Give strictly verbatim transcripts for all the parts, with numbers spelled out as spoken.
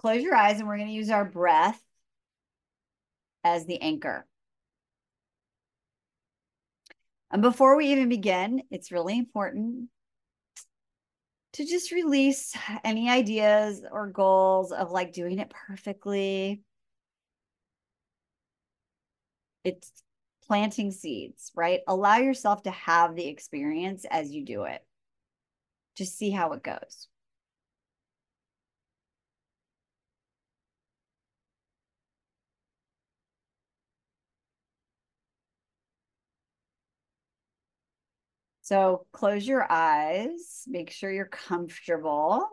close your eyes and we're going to use our breath as the anchor. And before we even begin, it's really important to just release any ideas or goals of like doing it perfectly. It's planting seeds, right? Allow yourself to have the experience as you do it. Just see how it goes. So close your eyes, make sure you're comfortable.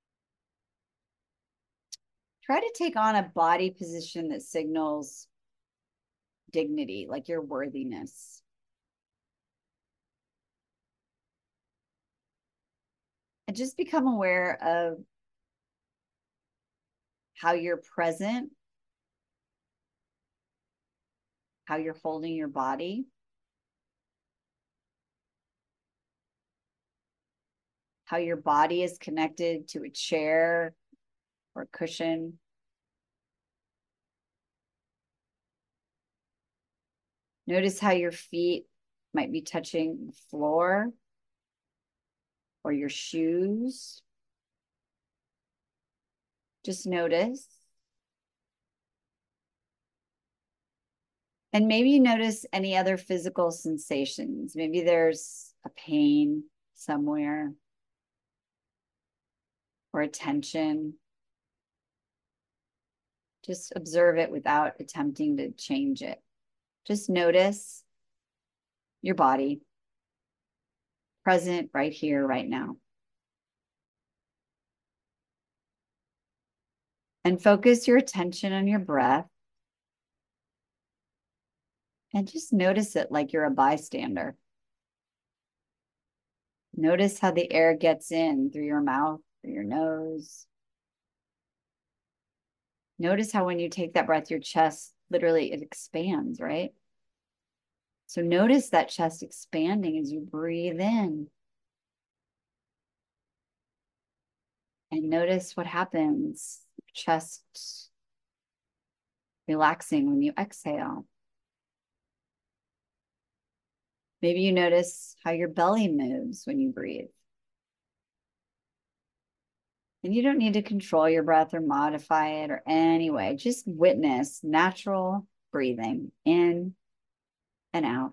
Try to take on a body position that signals dignity, like your worthiness. And just become aware of how you're present, how you're holding your body. How your body is connected to a chair or a cushion. Notice how your feet might be touching the floor or your shoes. Just notice. And maybe you notice any other physical sensations. Maybe there's a pain somewhere or a tension. Just observe it without attempting to change it. Just notice your body present right here, right now. And focus your attention on your breath. And just notice it like you're a bystander. Notice how the air gets in through your mouth, through your nose. Notice how when you take that breath, your chest literally it expands, right? So notice that chest expanding as you breathe in. And notice what happens, chest relaxing when you exhale. Maybe you notice how your belly moves when you breathe. And you don't need to control your breath or modify it or any way. Just witness natural breathing in and out.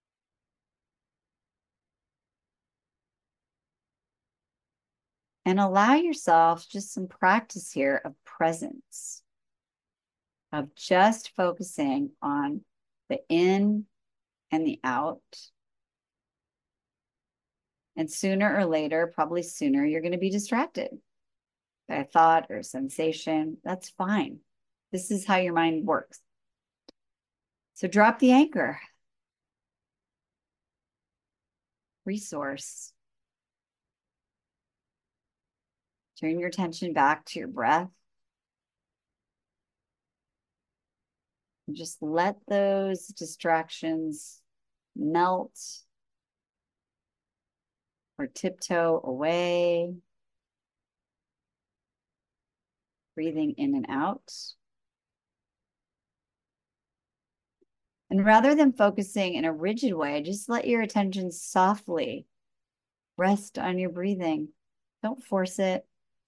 And allow yourself just some practice here of presence, of just focusing on the in and the out. And sooner or later, probably sooner, you're going to be distracted by a thought or a sensation. That's fine. This is how your mind works. So drop the anchor. Resource. Turn your attention back to your breath. And just let those distractions melt or tiptoe away. Breathing in and out. And rather than focusing in a rigid way, just let your attention softly rest on your breathing. Don't force it.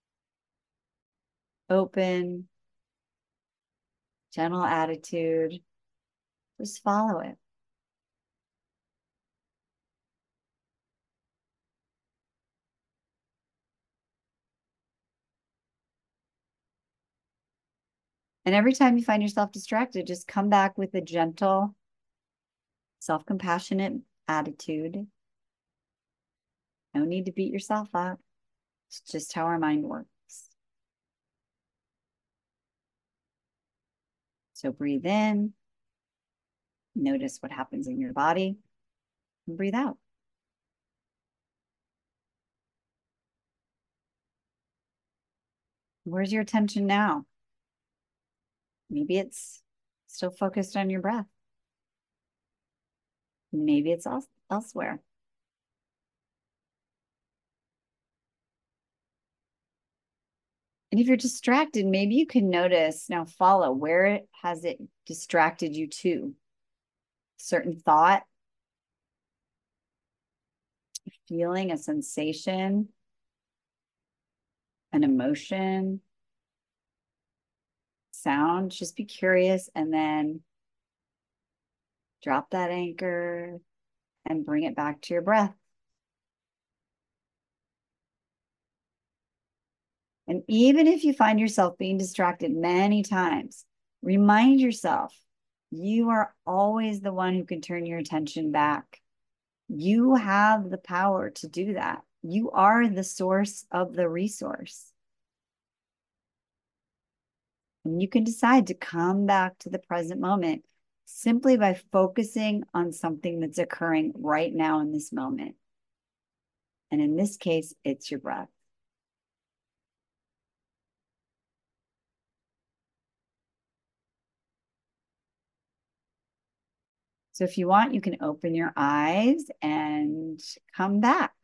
Open, gentle attitude. Just follow it. And every time you find yourself distracted, just come back with a gentle, self-compassionate attitude. No need to beat yourself up. It's just how our mind works. So breathe in. Notice what happens in your body. And breathe out. Where's your attention now? Maybe it's still focused on your breath. Maybe it's else elsewhere. And if you're distracted, maybe you can notice, now follow, where has it distracted you to? Certain thought, feeling, a sensation, an emotion, sound. Just be curious and then drop that anchor and bring it back to your breath. And even if you find yourself being distracted many times, remind yourself you are always the one who can turn your attention back. You have the power to do that. You are the source of the resource. And you can decide to come back to the present moment simply by focusing on something that's occurring right now in this moment. And in this case, it's your breath. So if you want, you can open your eyes and come back.